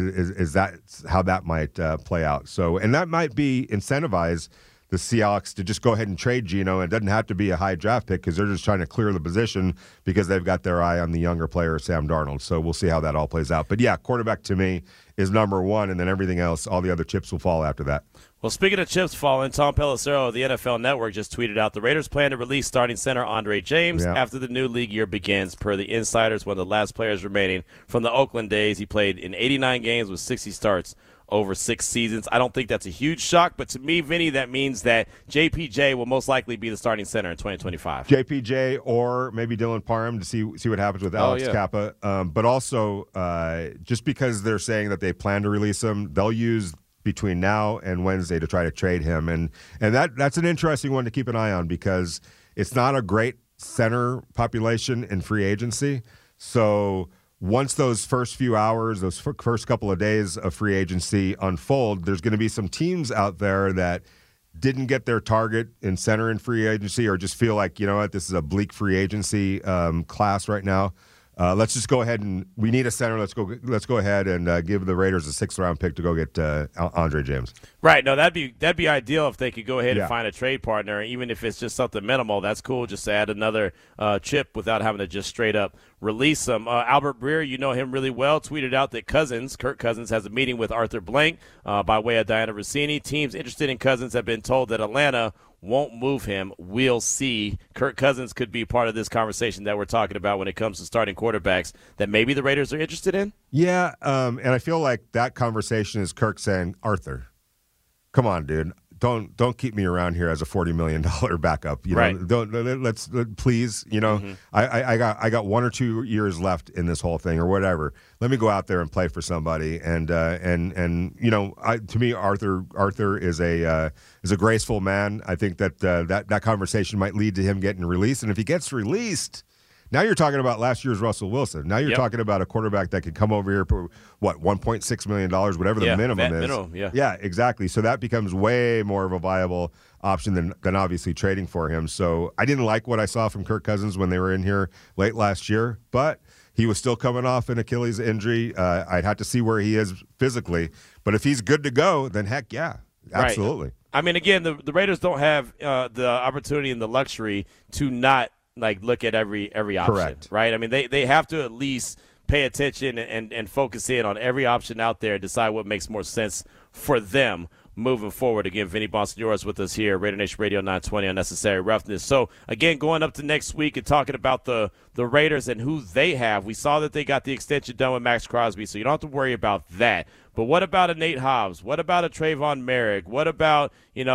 how that might play out. So, and that might be incentivize the Seahawks to just go ahead and trade Geno. It doesn't have to be a high draft pick because they're just trying to clear the position because they've got their eye on the younger player, Sam Darnold. So we'll see how that all plays out. But yeah, quarterback to me is number one, and then everything else, all the other chips will fall after that. Well, speaking of chips falling, Tom Pelissero of the NFL Network just tweeted out the Raiders plan to release starting center Andre James after the new league year begins. Per the insiders, one of the last players remaining from the Oakland days. He played in 89 games with 60 starts over 6 seasons. I don't think that's a huge shock, but to me, Vinny, that means that JPJ will most likely be the starting center in 2025. JPJ or maybe Dylan Parham to see what happens with Alex Kappa. But also, just because they're saying that they plan to release him, they'll use between now and Wednesday to try to trade him. And that's an interesting one to keep an eye on because it's not a great center population in free agency. So once those first few hours, those first couple of days of free agency unfold, there's going to be some teams out there that didn't get their target in center in free agency or just feel like, you know what, this is a bleak free agency class right now. Let's just go ahead and we need a center. Let's go ahead and give the Raiders a 6th round pick to go get Andre James. Right. No, that'd be ideal if they could go ahead and find a trade partner, even if it's just something minimal. That's cool. Just to add another chip without having to just straight up release them. Albert Breer, you know him really well, tweeted out that Kirk Cousins has a meeting with Arthur Blank by way of Diana Rossini. Teams interested in Cousins have been told that Atlanta won't move him. We'll see. Kirk Cousins could be part of this conversation that we're talking about when it comes to starting quarterbacks that maybe the Raiders are interested in. Yeah, and I feel like that conversation is Kirk saying, Arthur, come on, dude. Don't keep me around here as a $40 million backup. You know, right. Let's please. You know, I got 1 or 2 years left in this whole thing or whatever. Let me go out there and play for somebody. And you know, to me, Arthur is a graceful man. I think that conversation might lead to him getting released. And if he gets released, now you're talking about last year's Russell Wilson. Now you're talking about a quarterback that could come over here for, $1.6 million, whatever the minimum is. Minimum, yeah, exactly. So that becomes way more of a viable option than obviously trading for him. So I didn't like what I saw from Kirk Cousins when they were in here late last year, but he was still coming off an Achilles injury. I'd have to see where he is physically. But if he's good to go, then heck yeah, absolutely. Right. I mean, again, the Raiders don't have the opportunity and the luxury to not look at every option. Correct. Right? I mean, they have to at least pay attention and focus in on every option out there and decide what makes more sense for them moving forward. Again, Vinny Bonsignore is with us here, Raider Nation Radio 920 Unnecessary Roughness. So, again, going up to next week and talking about the Raiders and who they have, we saw that they got the extension done with Max Crosby, so you don't have to worry about that. But what about a Nate Hobbs? What about a Trayvon Merrick? What about,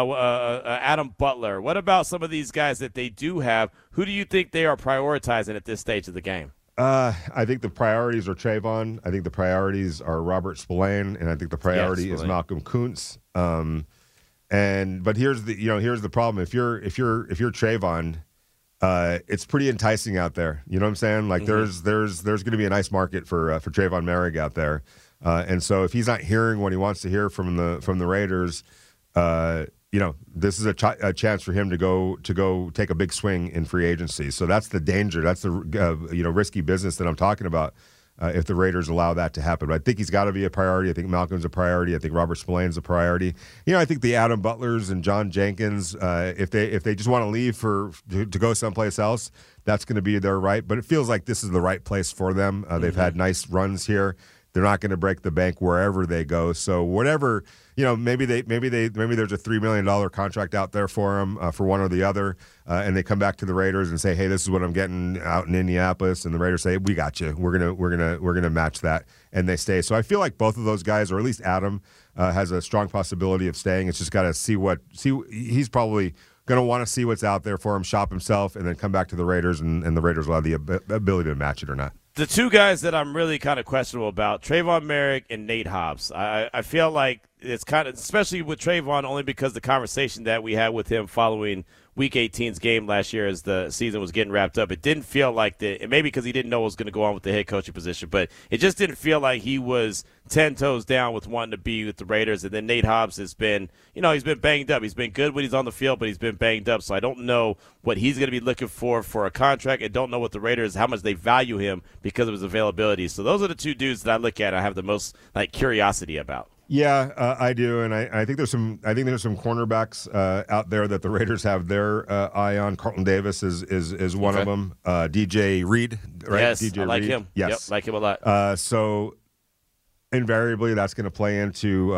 Adam Butler? What about some of these guys that they do have? Who do you think they are prioritizing at this stage of the game? I think the priorities are Trayvon. I think the priorities are Robert Spillane, and I think the priority is Malcolm Kuntz. But here's the problem. If you're Trayvon, it's pretty enticing out there. You know what I'm saying? Like there's going to be a nice market for Trayvon Merrick out there. And so if he's not hearing what he wants to hear from the Raiders, this is a chance for him to go take a big swing in free agency. So that's the danger. That's the risky business that I'm talking about if the Raiders allow that to happen. But I think he's got to be a priority. I think Malcolm's a priority. I think Robert Spillane's a priority. I think the Adam Butlers and John Jenkins, if they just want to leave to go someplace else, that's going to be their right. But it feels like this is the right place for them. They've had nice runs here. They're not going to break the bank wherever they go. So whatever, maybe there's a $3 million contract out there for them for one or the other, and they come back to the Raiders and say, "Hey, this is what I'm getting out in Indianapolis," and the Raiders say, "We got you. We're gonna match that," and they stay. So I feel like both of those guys, or at least Adam, has a strong possibility of staying. It's just got to see. He's probably going to want to see what's out there for him, shop himself, and then come back to the Raiders, and the Raiders will have the ability to match it or not. The two guys that I'm really kind of questionable about, Trayvon Merrick and Nate Hobbs. I feel like it's kind of, especially with Trayvon, only because the conversation that we had with him following Week 18's game last year as the season was getting wrapped up, it didn't feel like and maybe because he didn't know what was going to go on with the head coaching position, but it just didn't feel like he was 10 toes down with wanting to be with the Raiders. And then Nate Hobbs has been, he's been banged up. He's been good when he's on the field, but he's been banged up. So I don't know what he's going to be looking for a contract. I don't know what the Raiders, how much they value him because of his availability. So those are the two dudes that I look at. I have the most curiosity about. Yeah, I do, and I think there's some cornerbacks out there that the Raiders have their eye on. Carlton Davis is one of them. DJ Reed, right? Yes, DJ I like Reed. him. Yes, Yep, like him a lot. So invariably, that's going to play into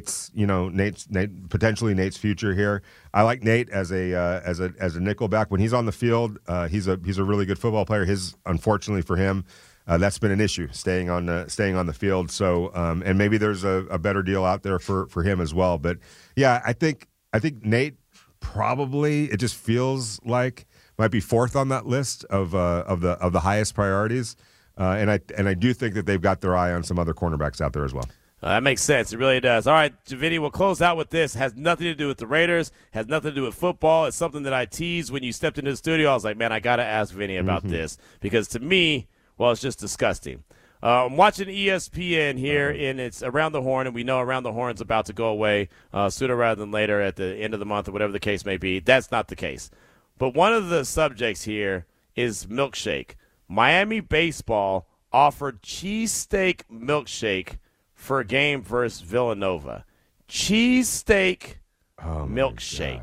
potentially Nate's future here. I like Nate as a nickel back when he's on the field. He's a really good football player. Unfortunately for him. That's been an issue, staying on the field. So, and maybe there's a better deal out there for him as well. But yeah, I think Nate probably, it just feels like, might be fourth on that list of the highest priorities. And I do think that they've got their eye on some other cornerbacks out there as well. That makes sense. It really does. All right, Vinny, we'll close out with this. Has nothing to do with the Raiders. Has nothing to do with football. It's something that I teased when you stepped into the studio. I was like, man, I got to ask Vinny about this because to me, well, it's just disgusting. I'm watching ESPN here, and it's Around the Horn, and we know Around the Horn's about to go away sooner rather than later at the end of the month or whatever the case may be. That's not the case. But one of the subjects here is milkshake. Miami baseball offered cheesesteak milkshake for a game versus Villanova. Cheesesteak milkshake.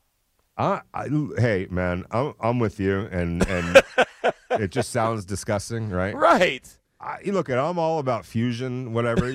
Hey, man, I'm with you, and it just sounds disgusting, right? Right. Look, I'm all about fusion, whatever,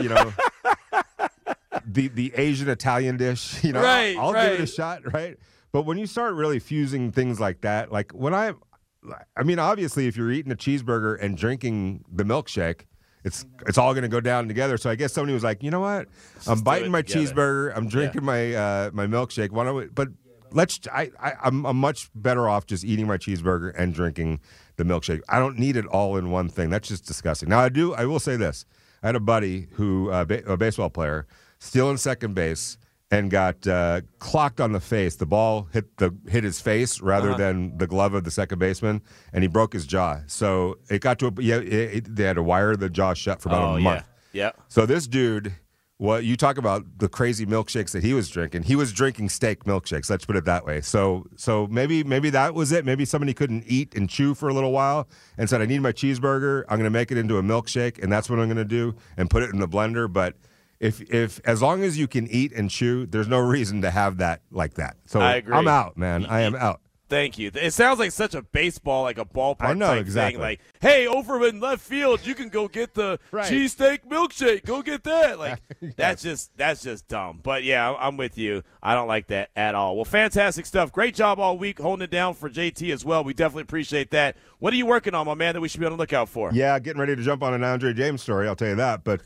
the Asian Italian dish, right, I'll give it a shot, right? But when you start really fusing things like that, like obviously, if you're eating a cheeseburger and drinking the milkshake, it's all going to go down together. So I guess somebody was like, you know what? I'm biting my cheeseburger, I'm drinking my my milkshake. Why don't we? But I'm much better off just eating my cheeseburger and drinking the milkshake. I don't need it all in one thing. That's just disgusting. Now, I will say this. I had a buddy who, a baseball player, stealing second base and got clocked on the face. The ball hit his face rather than the glove of the second baseman, and he broke his jaw. So it got to they had to wire the jaw shut for about a month. Yeah. So this dude, well, you talk about the crazy milkshakes that he was drinking. He was drinking steak milkshakes. Let's put it that way. So maybe that was it. Maybe somebody couldn't eat and chew for a little while and said, I need my cheeseburger. I'm going to make it into a milkshake, and that's what I'm going to do and put it in the blender. But if as long as you can eat and chew, there's no reason to have that like that. So I agree. I'm out, man. I am out. Thank you. It sounds like such a baseball, like a ballpark type exactly. thing. Like, hey, over in left field, you can go get the cheesesteak milkshake. Go get that. Like, that's just dumb. But yeah, I'm with you. I don't like that at all. Well, fantastic stuff. Great job all week holding it down for JT as well. We definitely appreciate that. What are you working on, my man, that we should be on the lookout for? Yeah, getting ready to jump on an Andre James story. I'll tell you that. But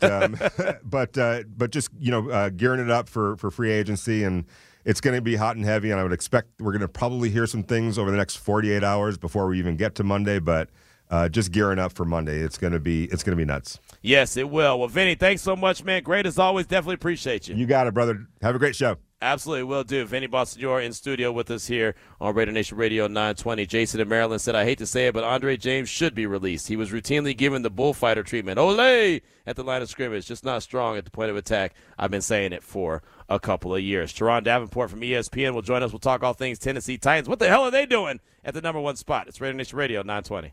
but just gearing it up for free agency, and it's going to be hot and heavy, and I would expect we're going to probably hear some things over the next 48 hours before we even get to Monday, but just gearing up for Monday. It's going to be nuts. Yes, it will. Well, Vinny, thanks so much, man. Great as always. Definitely appreciate you. You got it, brother. Have a great show. Absolutely will do. Vinny Bonsignore in studio with us here on Raider Nation Radio 920. Jason in Maryland said, I hate to say it, but Andre James should be released. He was routinely given the bullfighter treatment. Olay! At the line of scrimmage, just not strong at the point of attack. I've been saying it for a couple of years. Teron Davenport from ESPN will join us. We'll talk all things Tennessee Titans. What the hell are they doing at the number one spot? It's Raider Nation Radio 920.